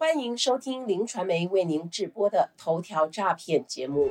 欢迎收听林传媒为您直播的头条诈骗节目。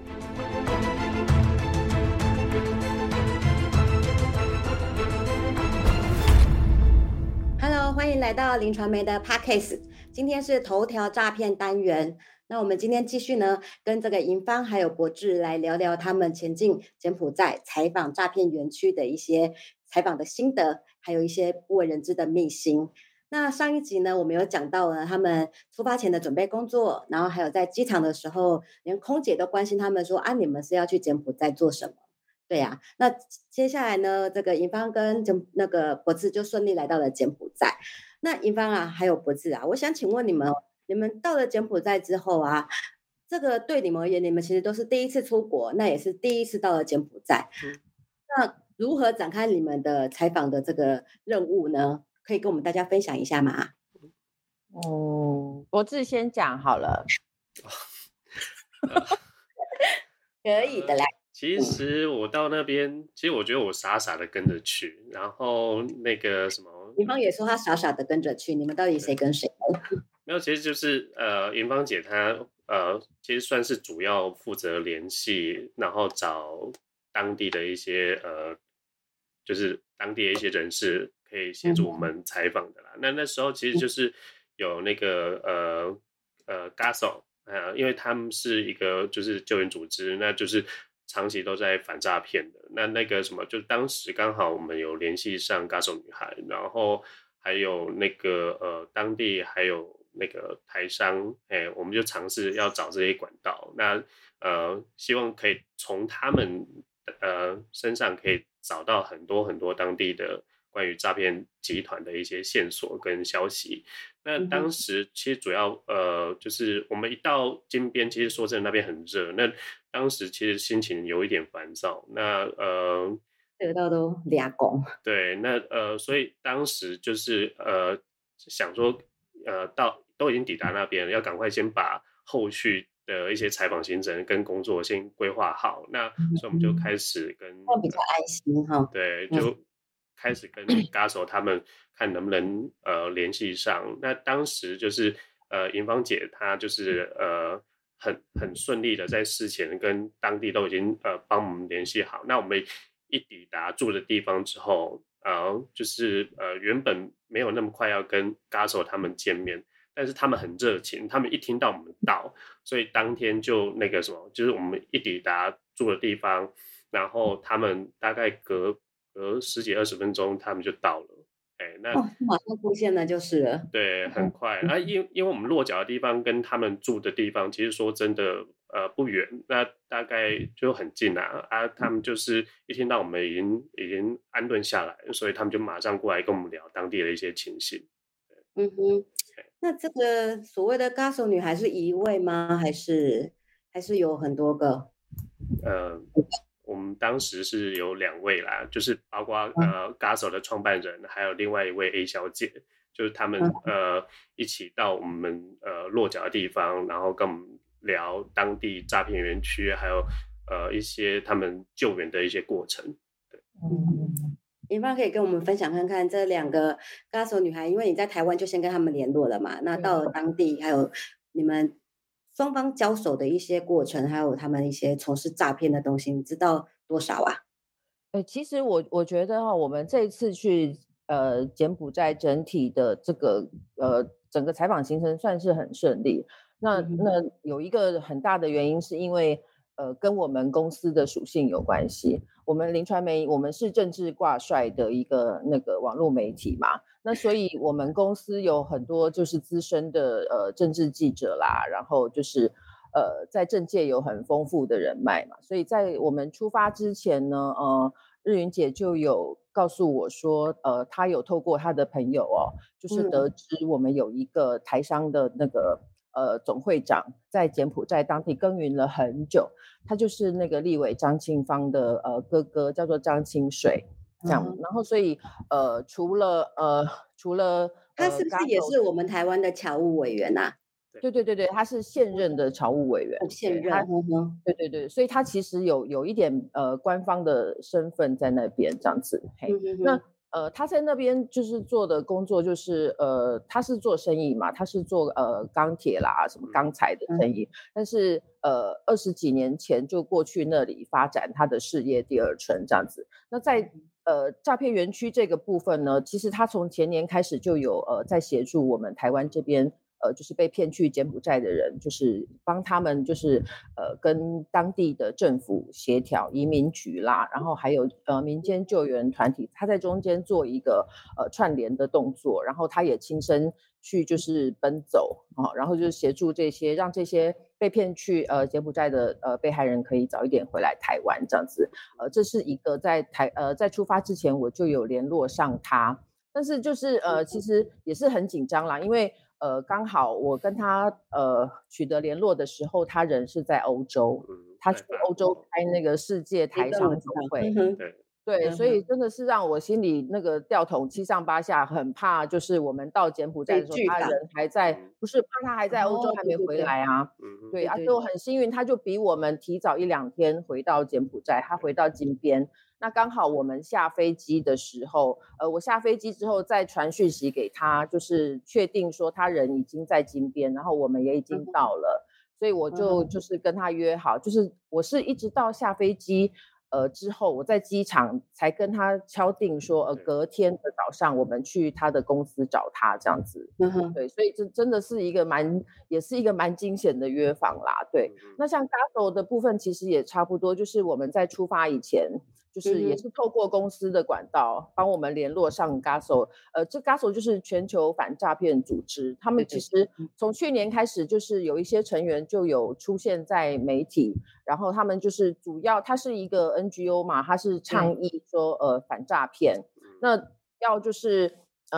Hello， 欢迎来到林传媒的 Podcast。今天是头条诈骗单元。那我们今天继续呢，跟这个银芳还有博智来聊聊他们前进柬埔寨采访诈骗园区的一些采访的心得，还有一些不为人知的秘辛。那上一集呢，我们有讲到了他们出发前的准备工作，然后还有在机场的时候，连空姐都关心他们说你们是要去柬埔寨做什么？对呀，那接下来呢，这个银芳跟那个博智就顺利来到了柬埔寨。那银芳啊，还有博智啊，我想请问你们到了柬埔寨之后啊，这个对你们而言，你们其实都是第一次出国，那也是第一次到了柬埔寨。那如何展开你们的采访的这个任务呢？可以跟我们大家分享一下吗？ 博智先讲好了。 可以的啦。 其实我到那边，其实我觉得我傻傻的跟着去，然后那个什么， 银芳也说他傻傻的跟着去，你们到底谁跟谁？ 没有，其实就是银芳姐她其实算是主要负责联系，然后找当地的一些就是当地的一些人士可以协助我们采访的啦。那时候其实就是有那个GASO，因为他们是一个就是救援组织，那就是长期都在反诈骗的。那个什么，就当时刚好我们有联系上GASO女孩，然后还有那个当地还有那个台商，我们就尝试要找这些管道。那希望可以从他们身上可以找到很多很多当地的关于诈骗集团的一些线索跟消息。那当时其实主要就是我们一到金边，其实说真的那边很热，那当时其实心情有一点烦躁。那得到都俩公。 对，那所以当时就是想说都已经抵达那边了，要赶快先把后续的一些采访行程跟工作先规划好。那所以我们就开始跟比较安心哈。 对，就开始跟GASO他们看能不能联系上。那当时就是银芳姐她就是很顺利的在事前跟当地都已经帮我们联系好。那我们一抵达住的地方之后，就是原本没有那么快要跟GASO他们见面，但是他们很热情，他们一听到我们到，所以当天就那个什么，就是我们一抵达住的地方，然后他们大概隔10几20分钟他们就到了。那马上出现了就是了。 对，很快。因为我们落脚的地方跟他们住的地方其实说真的不远，那大概就很近啊。他们就是一听到我们已经安顿下来，所以他们就马上过来跟我们聊当地的一些情形。 那这个所谓的GASO女孩是一位吗？还是有很多个？ 我们当时是有2位啦，就是包括GASO 的创办人，还有另外一位 A 小姐，就是他们一起到我们落脚的地方，然后跟我们聊当地诈骗园区，还有一些他们救援的一些过程。对。 银芳可以跟我们分享看看这2个GASO女孩，因为你在台湾就先跟他们联络了嘛，那到了当地还有你们双方交手的一些过程，还有他们一些从事诈骗的东西，你知道多少啊？ 其实我觉得我们这一次去柬埔寨整体的这个整个采访行程算是很顺利。那有一个很大的原因是因为跟我们公司的属性有关系。我们林传媒我们是政治挂帅的一个那个网络媒体嘛，那所以我们公司有很多就是资深的政治记者啦，然后就是在政界有很丰富的人脉嘛，所以在我们出发之前呢，日云姐就有告诉我说，她有透过她的朋友就是得知我们有一个台商的那个总会长在柬埔寨当地耕耘了很久，他就是那个立委张清芳的哥哥，叫做张清水，这样。然后所以除了他是不是也是我们台湾的侨务委员啊？ 对，他是现任的侨务委员， 现任。 对，所以他其实有一点官方的身份在那边这样子。那他在那边就是做的工作就是他是做生意嘛，他是做钢铁啦什么钢材的生意，但是20几年前就过去那里发展他的事业第二春这样子。那在诈骗园区这个部分呢，其实他从前年开始就有在协助我们台湾这边就是被骗去柬埔寨的人，就是帮他们就是跟当地的政府协调，移民局啦，然后还有民间救援团体，他在中间做一个串联的动作，然后他也亲身去就是奔走然后就是协助这些让这些被骗去柬埔寨的被害人可以早一点回来台湾这样子。这是一个在出发之前我就有联络上他，但是就是其实也是很紧张啦，因为刚好我跟他取得联络的时候，他人是在欧洲，他去欧洲开那个世界台商总会，对，所以真的是让我心里那个吊桶七上八下，很怕就是我们到柬埔寨的时候，他人还在，不是怕他还在欧洲还没回来啊，对啊，所以我很幸运，他就比我们提早1-2天回到柬埔寨，他回到金边。那刚好我们下飞机的时候，我下飞机之后再传讯息给他，就是确定说他人已经在金边，然后我们也已经到了，所以我就是跟他约好，就是我是一直到下飞机之后，我在机场才跟他敲定说隔天的早上我们去他的公司找他这样子。对，所以这真的是也是一个蛮惊险的约访啦。对，那像 Gaso 的部分其实也差不多，就是我们在出发以前就是也是透过公司的管道帮我们联络上 Gaso， 这 Gaso 就是全球反诈骗组织，他们其实从去年开始就是有一些成员就有出现在媒体，然后他们就是主要它是一个 NGO 嘛，它是倡议说反诈骗，那要就是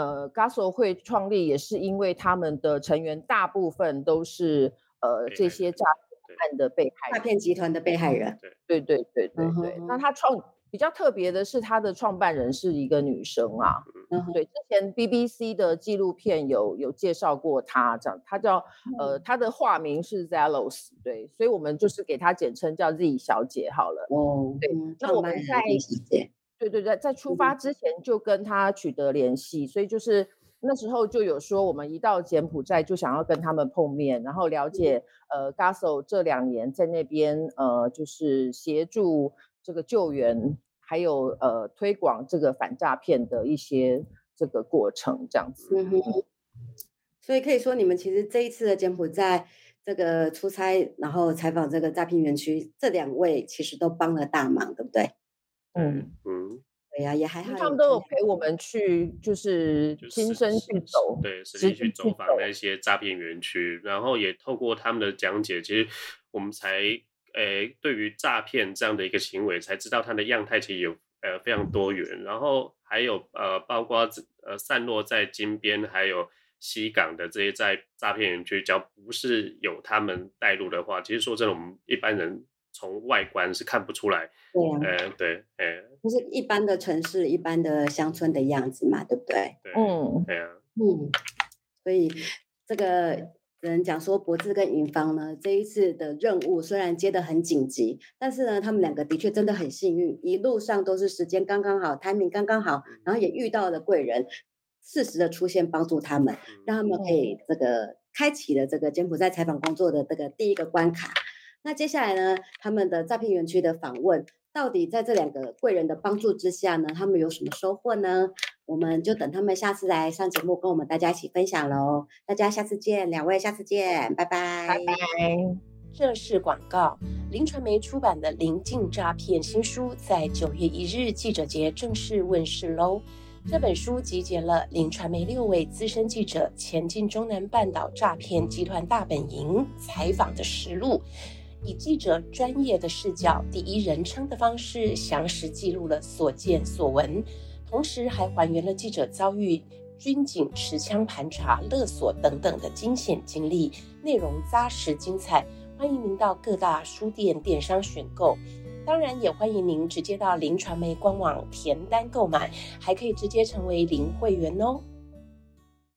Gaso 会创立也是因为他们的成员大部分都是这些诈骗案的被害人， 诈骗集团的被害人， 对。那他比较特别的是他的创办人是一个女生啊，对，之前 BBC 的纪录片有介绍过她，这样她叫她的化名是 Zelos， 对，所以我们就是给她简称叫 Z 小姐好了。对，那我们在出发之前就跟她取得联系，所以就是那时候就有说我们一到柬埔寨就想要跟他们碰面，然后了解Gaso 这2年在那边就是协助这个救援，还有推广这个反诈骗的一些这个过程这样子。 所以可以说你们其实这一次的柬埔寨这个出差，然后采访这个诈骗园区，这2位其实都帮了大忙，对不对？对呀，也还好， 他们都有陪我们去，就是亲身去走， 对，实际去走访那些诈骗园区，然后也透过他们的讲解，其实我们才对于诈骗这样的一个行为，才知道它的样态其实有非常多元，然后还有包括散落在金边还有西港的这些在诈骗园区，只要不是有他们带路的话，其实说真的，我们一般人从外观是看不出来。对， 就是一般的城市、一般的乡村的样子嘛，对不对？ 对啊， 所以这个只能讲说，博智跟云芳呢，这一次的任务虽然接得很紧急，但是呢，他们2个的确真的很幸运，一路上都是时间刚刚好 ，timing 刚刚好，然后也遇到了贵人，适时的出现帮助他们，让他们可以这个开启了这个柬埔寨采访工作的这个第一个关卡。那接下来呢，他们的诈骗园区的访问，到底在这2个贵人的帮助之下呢，他们有什么收获呢？我们就等他们下次来上节目，跟我们大家一起分享咯。大家下次见，2位下次见，拜拜。 拜拜。 这是广告。林传媒出版的《临近诈骗》新书在9月1日记者节正式问世喽。这本书集结了林传媒6位资深记者前进中南半岛诈骗集团大本营采访的实录，以记者专业的视角、第一人称的方式，详实记录了所见所闻，同时还还原了记者遭遇军警持枪盘查、勒索等等的惊险经历，内容扎实精彩。欢迎您到各大书店、电商选购，当然也欢迎您直接到林传媒官网填单购买，还可以直接成为林会员哦。